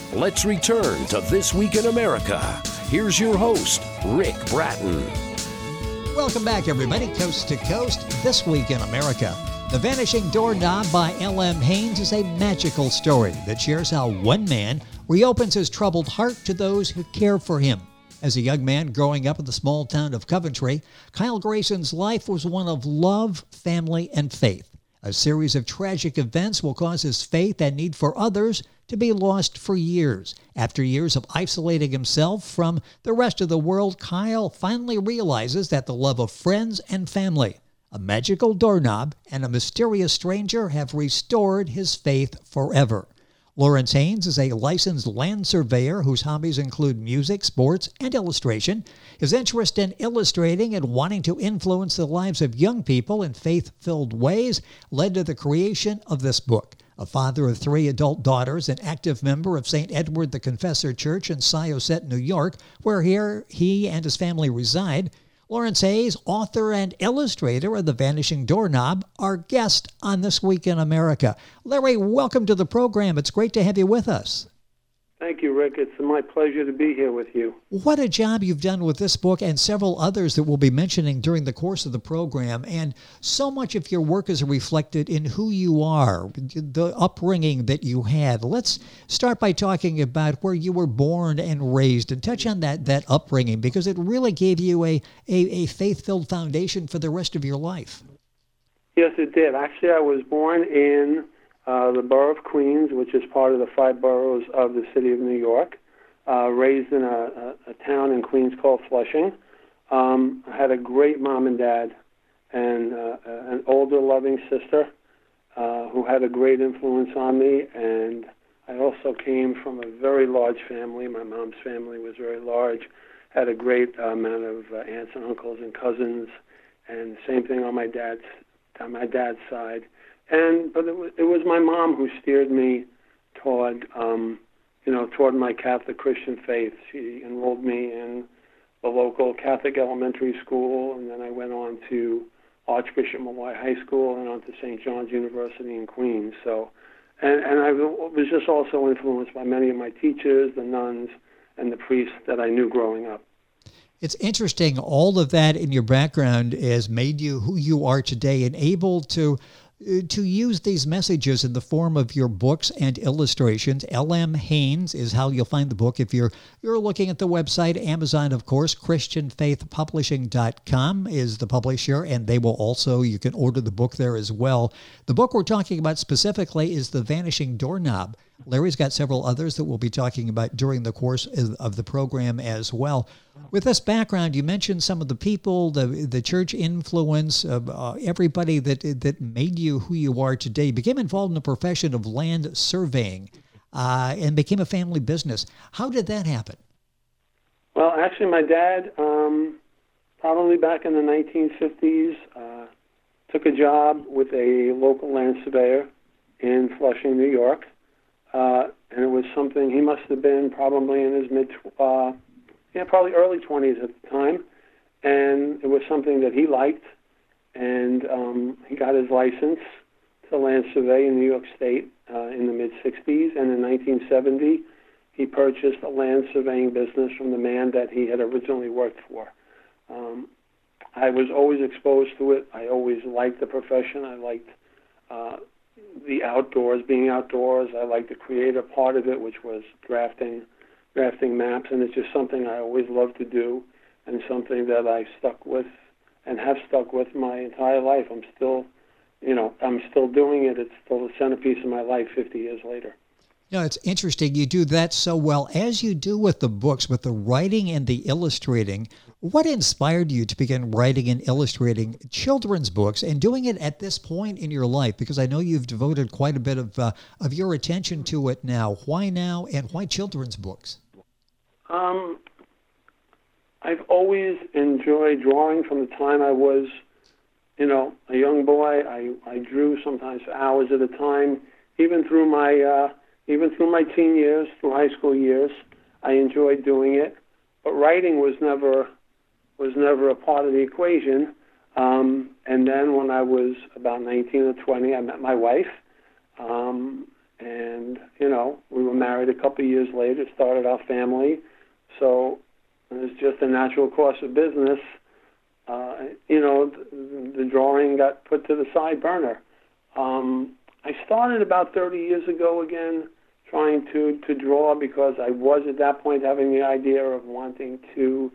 Let's return to This Week in America. Here's your host, Rick Bratton. Welcome back, everybody, coast to coast, This Week in America. The Vanishing Doorknob by L.M. Haynes is a magical story that shares how one man reopens his troubled heart to those who care for him. As a young man growing up in the small town of Coventry, Kyle Grayson's life was one of love, family, and faith. A series of tragic events will cause his faith and need for others to be lost for years. After years of isolating himself from the rest of the world, Kyle finally realizes that the love of friends and family, a magical doorknob, and a mysterious stranger have restored his faith forever. Lawrence Haynes is a licensed land surveyor whose hobbies include music, sports, and illustration. His interest in illustrating and wanting to influence the lives of young people in faith-filled ways led to the creation of this book. A father of 3 adult daughters, an active member of St. Edward the Confessor Church in Syosset, New York, where he and his family reside, Lawrence Haynes, author and illustrator of The Vanishing Doorknob, our guest on This Week in America. Larry, welcome to the program. It's great to have you with us. Thank you, Rick. It's my pleasure to be here with you. What a job you've done with this book and several others that we'll be mentioning during the course of the program. And so much of your work is reflected in who you are, the upbringing that you had. Let's start by talking about where you were born and raised and touch on that upbringing, because it really gave you a faith-filled foundation for the rest of your life. Yes, it did. Actually, I was born in the borough of Queens, which is part of the 5 boroughs of the city of New York, raised in a town in Queens called Flushing. I had a great mom and dad and an older loving sister who had a great influence on me, and I also came from a very large family. My mom's family was very large, had a great amount of aunts and uncles and cousins, and same thing on my dad's side. But it was my mom who steered me toward my Catholic Christian faith. She enrolled me in the local Catholic elementary school, and then I went on to Archbishop Malloy High School and on to St. John's University in Queens. So, and I was just also influenced by many of my teachers, the nuns, and the priests that I knew growing up. It's interesting, all of that in your background has made you who you are today and able to use these messages in the form of your books and illustrations. L.M. Haynes is how you'll find the book if you're looking at the website. Amazon, of course. ChristianFaithPublishing.com is the publisher, and they will also, you can order the book there as well. The book we're talking about specifically is The Vanishing Doorknob. Larry's got several others that we'll be talking about during the course of the program as well. With this background, you mentioned some of the people, the church influence, everybody that made you who you are today. You became involved in the profession of land surveying and became a family business. How did that happen? Well, actually, my dad, probably back in the 1950s, took a job with a local land surveyor in Flushing, New York. And it was something, he must have been probably in his probably early 20s at the time. And it was something that he liked. And he got his license to land survey in New York State in the mid-60s. And in 1970, he purchased a land surveying business from the man that he had originally worked for. I was always exposed to it. I always liked the profession. I liked the outdoors, being outdoors. I liked the creative part of it, which was drafting maps, and it's just something I always loved to do, and something that I stuck with and have stuck with my entire life. I'm still doing it. It's still the centerpiece of my life 50 years later. It's interesting. You do that so well, as you do with the books, with the writing and the illustrating. What inspired you to begin writing and illustrating children's books and doing it at this point in your life? Because I know you've devoted quite a bit of your attention to it now. Why now, and why children's books? I've always enjoyed drawing from the time I was, a young boy. I drew sometimes for hours at a time, even through my teen years, through high school years. I enjoyed doing it, but writing was never a part of the equation. And then when I was about 19 or 20, I met my wife, And, we were married a couple of years later, started our family. So it was just a natural course of business. The drawing got put to the side burner. I started about 30 years ago again, trying to draw, because I was at that point having the idea of wanting to,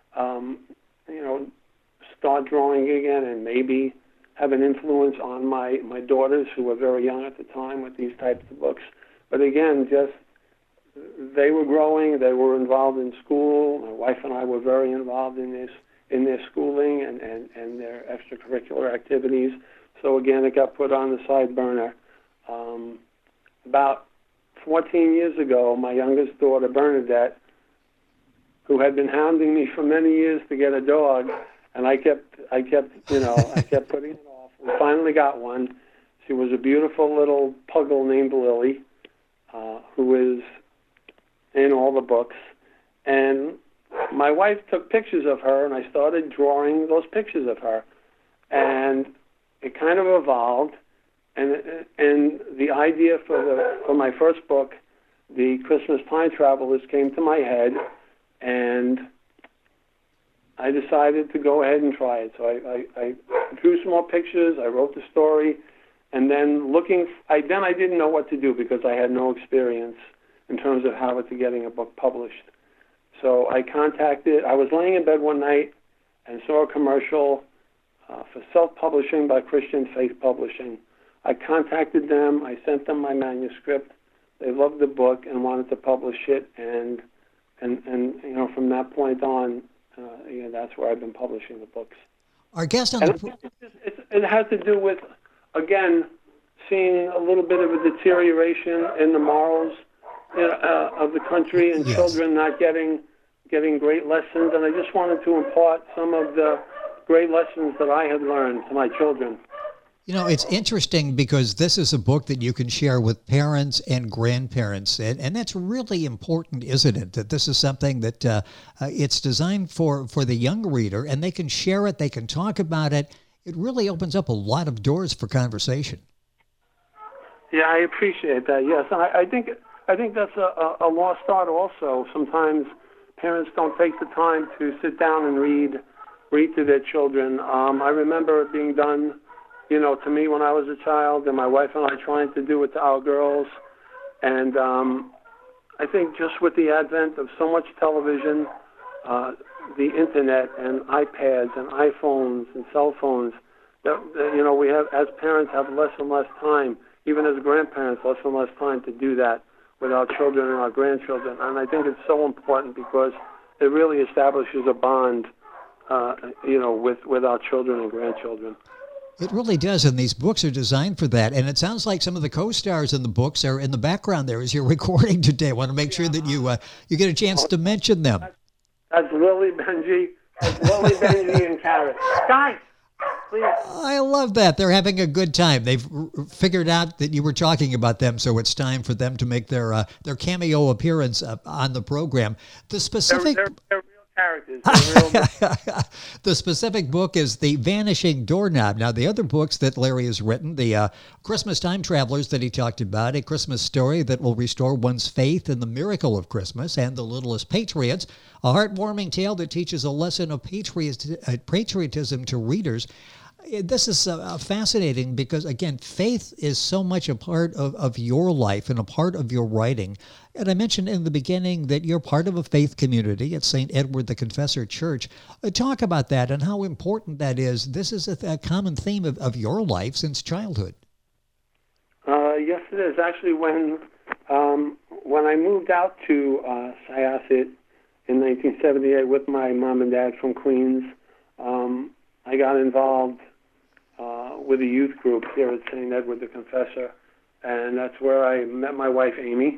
start drawing again and maybe have an influence on my daughters, who were very young at the time, with these types of books. But again, just they were growing, they were involved in school. My wife and I were very involved in their schooling and their extracurricular activities. So again, it got put on the side burner. About 14 years ago, my youngest daughter, Bernadette, who had been hounding me for many years to get a dog, and I kept putting it off. We finally got one. She was a beautiful little puggle named Lily, who is in all the books. And my wife took pictures of her, and I started drawing those pictures of her. And it kind of evolved, and the idea for my first book, The Christmas Time Travelers, came to my head, and I decided to go ahead and try it. So I drew some more pictures, I wrote the story, and then I didn't know what to do, because I had no experience in terms of how to getting a book published. So I was laying in bed one night and saw a commercial for self-publishing by Christian Faith Publishing. I contacted them, I sent them my manuscript. They loved the book and wanted to publish it, and from that point on, that's where I've been publishing the books. Our guest on it has to do with, again, seeing a little bit of a deterioration in the morals of the country, and yes, children not getting great lessons. And I just wanted to impart some of the great lessons that I had learned to my children. It's interesting, because this is a book that you can share with parents and grandparents, and that's really important, isn't it? That this is something that it's designed for the young reader, and they can share it, they can talk about it. It really opens up a lot of doors for conversation. Yeah, I appreciate that. Yes, and I think that's a lost art also. Sometimes parents don't take the time to sit down and read to their children. I remember it being done, to me when I was a child, and my wife and I trying to do it to our girls. And I think just with the advent of so much television, the internet and iPads and iPhones and cell phones, that we have, as parents, have less and less time, even as grandparents, less and less time to do that with our children and our grandchildren. And I think it's so important, because it really establishes a bond, with our children and grandchildren. It really does, and these books are designed for that. And it sounds like some of the co-stars in the books are in the background there as you're recording today. I want to make sure that you get a chance to mention them. That's Lily, Benji. And Carrot. Guys, please. I love that. They're having a good time. They've figured out that you were talking about them, so it's time for them to make their cameo appearance on the program. The specific... They're real characters. The specific book is The Vanishing Doorknob. Now, the other books that Larry has written, the Christmas Time Travelers that he talked about, A Christmas Story That Will Restore One's Faith in the Miracle of Christmas, and The Littlest Patriots, a heartwarming tale that teaches a lesson of patriotism to readers. This is fascinating, because, again, faith is so much a part of your life and a part of your writing. And I mentioned in the beginning that you're part of a faith community at St. Edward the Confessor Church. Talk about that and how important that is. This is a common theme of your life since childhood. Yes, it is. Actually, when I moved out to Syosset in 1978 with my mom and dad from Queens, I got involved with a youth group here at St. Edward the Confessor, and that's where I met my wife, Amy.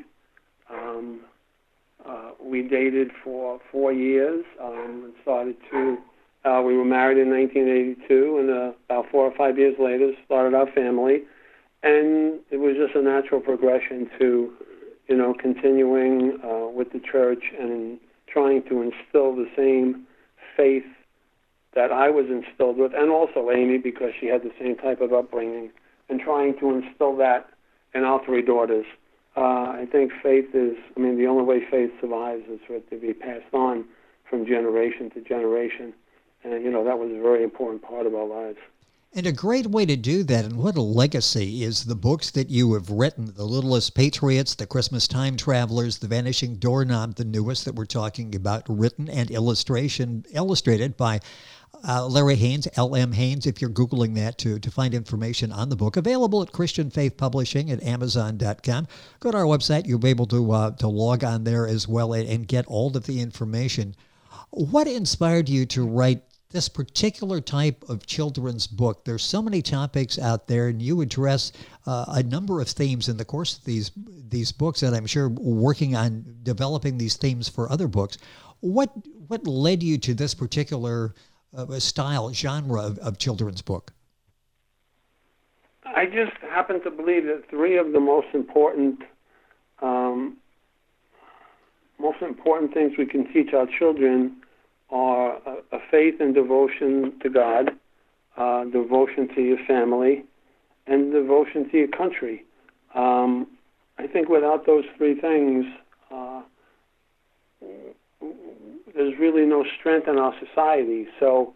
We dated for 4 years and started to, we were married in 1982, and about 4 or 5 years later started our family, and it was just a natural progression to, continuing with the church and trying to instill the same faith that I was instilled with, and also Amy, because she had the same type of upbringing, and trying to instill that and our three daughters. I think faith is, the only way faith survives is for it to be passed on from generation to generation. And, that was a very important part of our lives. And a great way to do that, and what a legacy, is the books that you have written, The Littlest Patriots, The Christmas Time Travelers, The Vanishing Doorknob, the newest that we're talking about, written and illustrated by Larry Haynes, L.M. Haynes, if you're Googling that to find information on the book. Available at Christian Faith Publishing at Amazon.com. Go to our website. You'll be able to log on there as well and get all of the information. What inspired you to write this particular type of children's book? There's so many topics out there, and you address a number of themes in the course of these books, and I'm sure working on developing these themes for other books. What led you to this particular genre of children's book? I just happen to believe that three of the most important things we can teach our children are a faith and devotion to God, devotion to your family, and devotion to your country. I think without those three things, there's really no strength in our society. So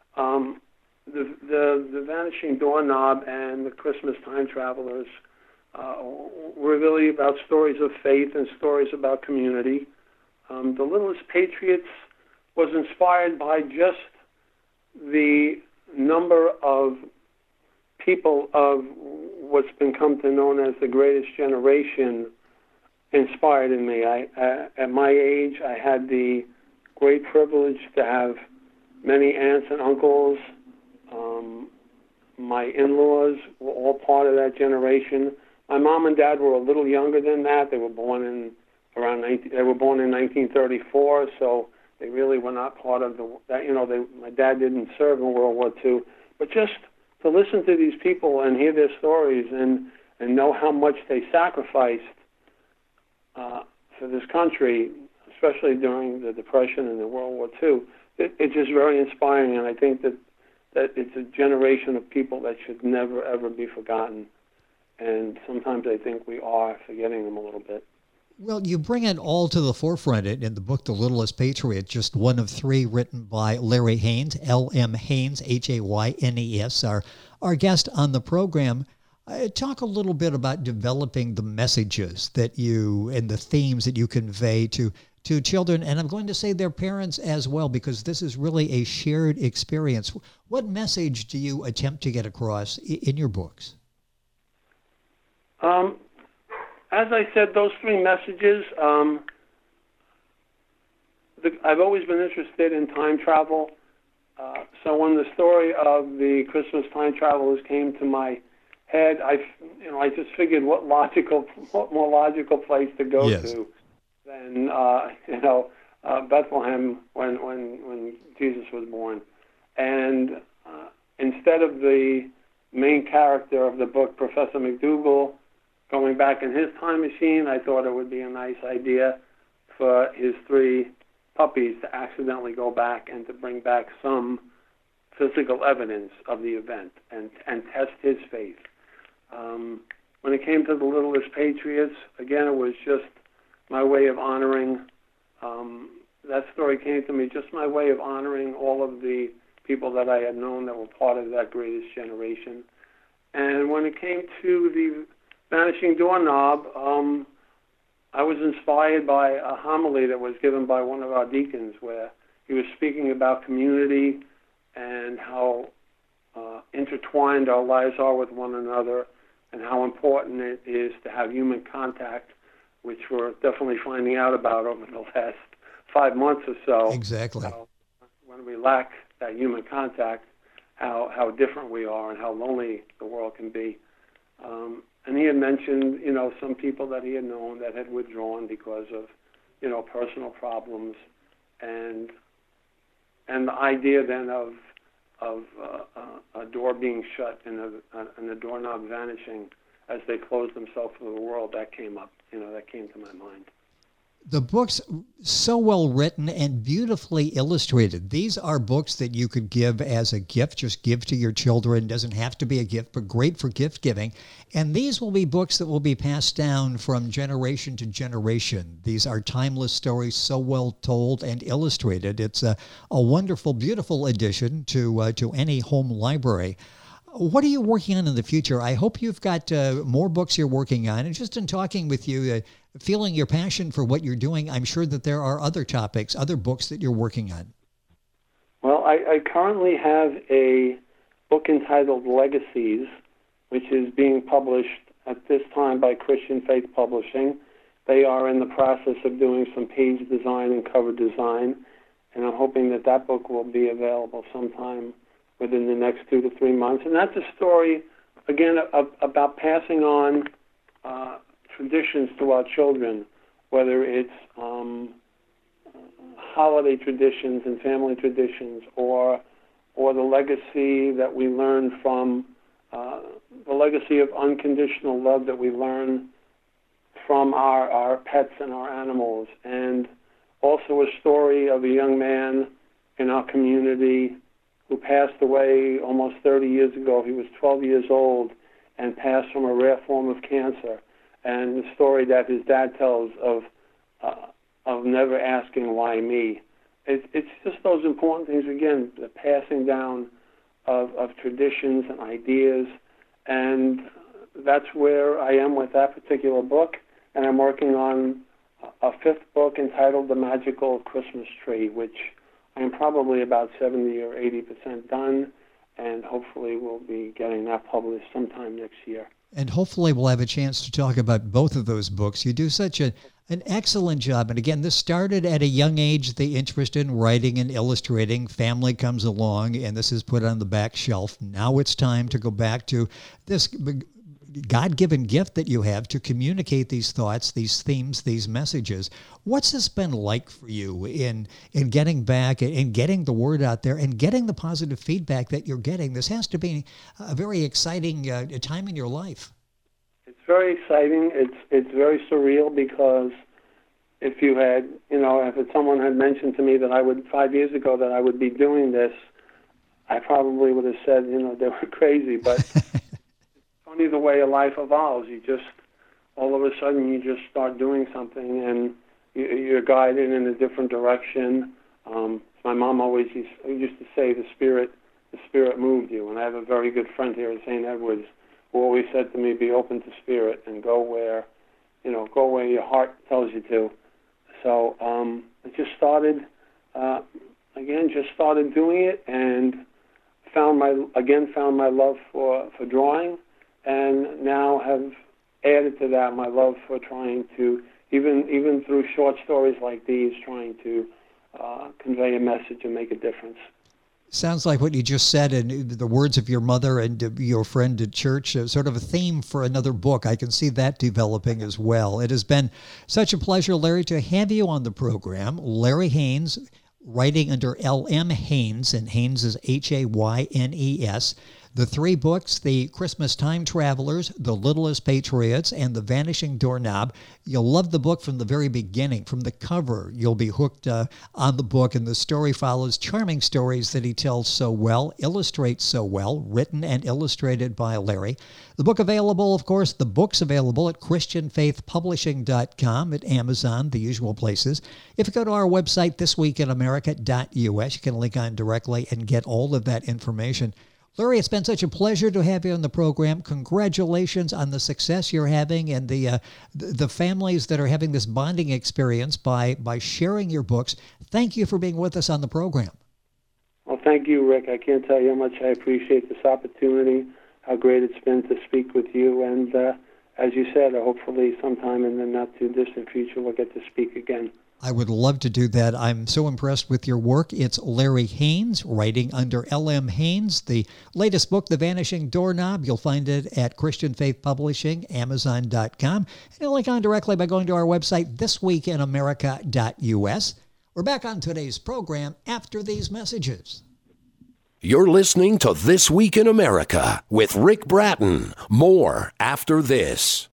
the Vanishing Doorknob and the Christmas Time Travelers were really about stories of faith and stories about community. The Littlest Patriots was inspired by just the number of people of what's been come to known as the greatest generation inspired in me. At my age, I had the great privilege to have many aunts and uncles. My in-laws were all part of that generation. My mom and dad were a little younger than that. They were born in 1934, so they really were not part of my dad didn't serve in World War II. But just to listen to these people and hear their stories and know how much they sacrificed for this country, especially during the Depression and the World War II, it's just very inspiring. And I think that it's a generation of people that should never, ever be forgotten. And sometimes I think we are forgetting them a little bit. Well, you bring it all to the forefront in the book, The Littlest Patriot, just one of three written by Larry Haynes, L.M. Haynes, Haynes, our guest on the program. Talk a little bit about developing the messages that you and the themes that you convey to children, and I'm going to say their parents as well, because this is really a shared experience. What message do you attempt to get across in your books? As I said, those three messages, I've always been interested in time travel. So when the story of the Christmas Time Travelers came to my head, I just figured what more logical place to go to than Bethlehem when Jesus was born. And instead of the main character of the book, Professor McDougal, going back in his time machine, I thought it would be a nice idea for his three puppies to accidentally go back and to bring back some physical evidence of the event and test his faith. When it came to the Littlest Patriots, again, it was just my way of honoring, that story came to me, just my way of honoring all of the people that I had known that were part of that greatest generation. And when it came to the Vanishing Doorknob, I was inspired by a homily that was given by one of our deacons where he was speaking about community and how intertwined our lives are with one another and how important it is to have human contact, which we're definitely finding out about over the last 5 months or so. Exactly. When we lack that human contact, how different we are and how lonely the world can be. And he had mentioned, some people that he had known that had withdrawn because of, personal problems, and the idea then of a door being shut and a doorknob vanishing as they closed themselves to the world, that came up, that came to my mind. The book's so well written and beautifully illustrated. These are books that you could give as a gift, just give to your children. Doesn't have to be a gift, but great for gift giving. And these will be books that will be passed down from generation to generation. These are timeless stories, so well told and illustrated. It's a wonderful, beautiful addition to any home library. What are you working on in the future? I hope you've got more books you're working on. And just in talking with you, feeling your passion for what you're doing, I'm sure that there are other topics, other books that you're working on. Well, I currently have a book entitled Legacies, which is being published at this time by Christian Faith Publishing. They are in the process of doing some page design and cover design, and I'm hoping that that book will be available sometime within the next 2 to 3 months. And that's a story, again, about passing on traditions to our children, whether it's holiday traditions and family traditions, or the legacy that we learn from, the legacy of unconditional love that we learn from our pets and our animals, and also a story of a young man in our community who passed away almost 30 years ago. He was 12 years old and passed from a rare form of cancer. And the story that his dad tells of never asking why me. It's just those important things, again, the passing down of traditions and ideas. And that's where I am with that particular book. And I'm working on a fifth book entitled The Magical Christmas Tree, which I am probably about 70 or 80% done, and hopefully we'll be getting that published sometime next year. And hopefully we'll have a chance to talk about both of those books. You do such an excellent job. And again, this started at a young age, the interest in writing and illustrating. Family comes along, and this is put on the back shelf. Now it's time to go back to this God-given gift that you have to communicate these thoughts, these themes, these messages. What's this been like for you in getting back and getting the word out there and getting the positive feedback that you're getting? This has to be a very exciting time in your life. It's very exciting. It's very surreal, because if you had, if someone had mentioned to me that 5 years ago that I would be doing this, I probably would have said, they were crazy. But funny the way a life evolves. You just, all of a sudden, you just start doing something, and you're guided in a different direction. My mom always used to say, the spirit moved you. And I have a very good friend here at St. Edward's who always said to me, be open to spirit and go where your heart tells you to. So I just started doing it, and found my love for drawing. And now have added to that my love for trying to, even through short stories like these, trying to convey a message and make a difference. Sounds like what you just said, and the words of your mother and your friend at church, sort of a theme for another book. I can see that developing as well. It has been such a pleasure, Larry, to have you on the program. Larry Haynes, writing under L.M. Haynes, and Haynes is Haynes. The three books, The Christmas Time Travelers, The Littlest Patriots, and The Vanishing Doorknob. You'll love the book from the very beginning. From the cover, you'll be hooked on the book, and the story follows charming stories that he tells so well, illustrates so well, written and illustrated by Larry. The book available, of course, the book's available at ChristianFaithPublishing.com, at Amazon, the usual places. If you go to our website, thisweekinamerica.us, you can link on directly and get all of that information. Larry, it's been such a pleasure to have you on the program. Congratulations on the success you're having, and the families that are having this bonding experience by sharing your books. Thank you for being with us on the program. Well, thank you, Rick. I can't tell you how much I appreciate this opportunity, how great it's been to speak with you. And as you said, hopefully sometime in the not-too-distant future we'll get to speak again. I would love to do that. I'm so impressed with your work. It's Larry Haynes, writing under L.M. Haynes. The latest book, The Vanishing Doorknob, you'll find it at Christian Faith Publishing, Amazon.com. And you'll link on directly by going to our website, thisweekinamerica.us. We're back on today's program after these messages. You're listening to This Week in America with Rick Bratton. More after this.